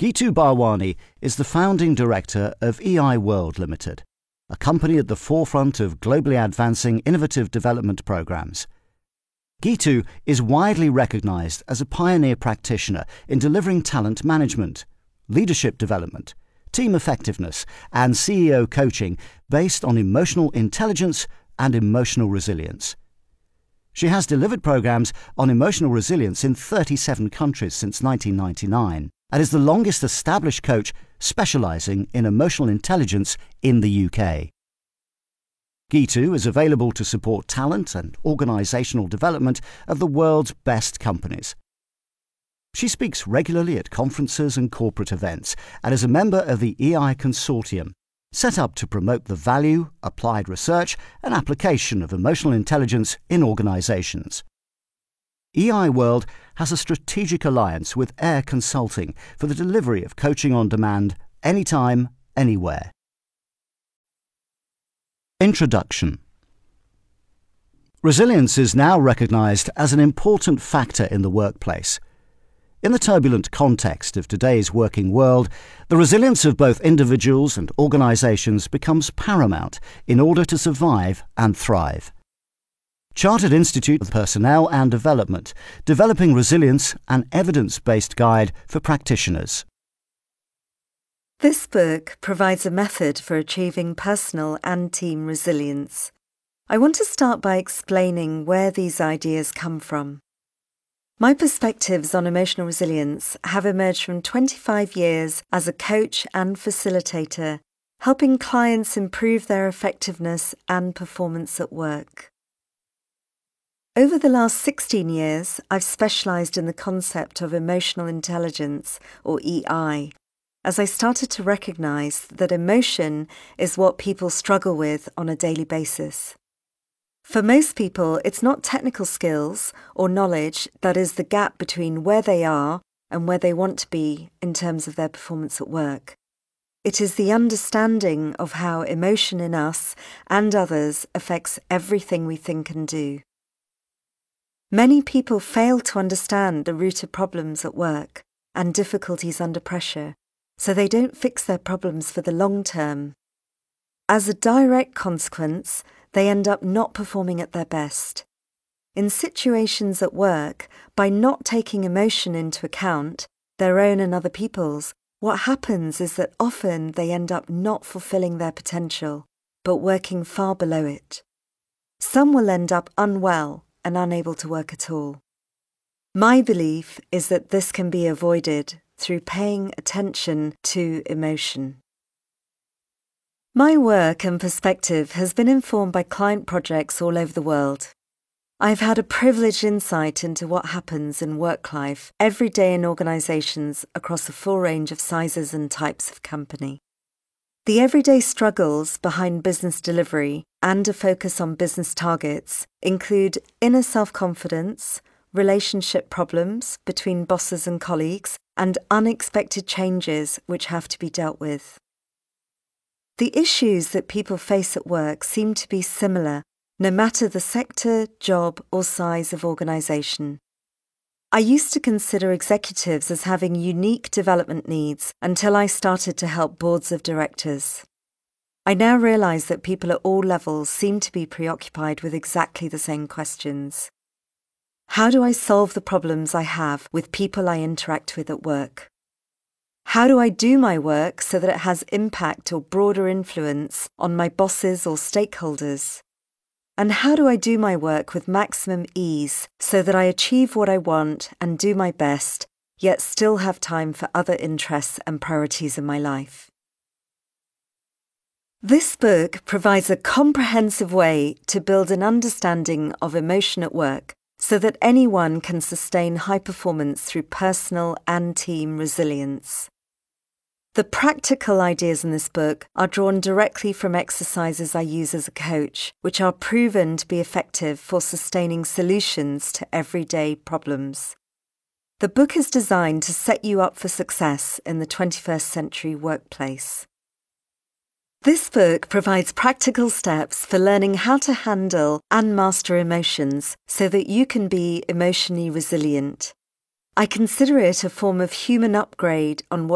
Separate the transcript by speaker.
Speaker 1: Geetu Barwani is the founding director of EI World Limited, a company at the forefront of globally advancing innovative development programs. Geetu is widely recognized as a pioneer practitioner in delivering talent management, leadership development, team effectiveness, and CEO coaching based on emotional intelligence and emotional resilience. She has delivered programs on emotional resilience in 37 countries since 1999 and is the longest established coach specializing in emotional intelligence in the UK. Geetu is available to support talent and organizational development of the world's best companies. She speaks regularly at conferences and corporate events and is a member of the EI Consortium, set up to promote the value, applied research, and application of emotional intelligence in organizations. EI World has a strategic alliance with Air Consulting for the delivery of coaching on demand, anytime, anywhere. Introduction. Resilience is now recognized as an important factor in the workplace. In the turbulent context of today's working world, the resilience of both individuals and organizations becomes paramount in order to survive and thrive. Chartered Institute of Personnel and Development, developing resilience, an evidence-based guide for practitioners.
Speaker 2: This book provides a method for achieving personal and team resilience. I want to start by explaining where these ideas come from. My perspectives on emotional resilience have emerged from 25 years as a coach and facilitator, helping clients improve their effectiveness and performance at work. Over the last 16 years, I've specialised in the concept of emotional intelligence, or EI, as I started to recognise that emotion is what people struggle with on a daily basis. For most people, it's not technical skills or knowledge that is the gap between where they are and where they want to be in terms of their performance at work. It is the understanding of how emotion in us and others affects everything we think and do. Many people fail to understand the root of problems at work and difficulties under pressure, so they don't fix their problems for the long term. As a direct consequence, they end up not performing at their best. In situations at work, by not taking emotion into account, their own and other people's, what happens is that often they end up not fulfilling their potential, but working far below it. Some will end up unwell and unable to work at all. My belief is that this can be avoided through paying attention to emotion. My work and perspective has been informed by client projects all over the world. I've had a privileged insight into what happens in work life every day in organisations across a full range of sizes and types of company. The everyday struggles behind business delivery and a focus on business targets include inner self-confidence, relationship problems between bosses and colleagues, and unexpected changes which have to be dealt with. The issues that people face at work seem to be similar, no matter the sector, job, or size of organisation. I used to consider executives as having unique development needs until I started to help boards of directors. I now realise that people at all levels seem to be preoccupied with exactly the same questions. How do I solve the problems I have with people I interact with at work? How do I do my work so that it has impact or broader influence on my bosses or stakeholders? And how do I do my work with maximum ease so that I achieve what I want and do my best, yet still have time for other interests and priorities in my life? This book provides a comprehensive way to build an understanding of emotion at work so that anyone can sustain high performance through personal and team resilience. The practical ideas in this book are drawn directly from exercises I use as a coach, which are proven to be effective for sustaining solutions to everyday problems. The book is designed to set you up for success in the 21st century workplace. This book provides practical steps for learning how to handle and master emotions so that you can be emotionally resilient. I consider it a form of human upgrade on what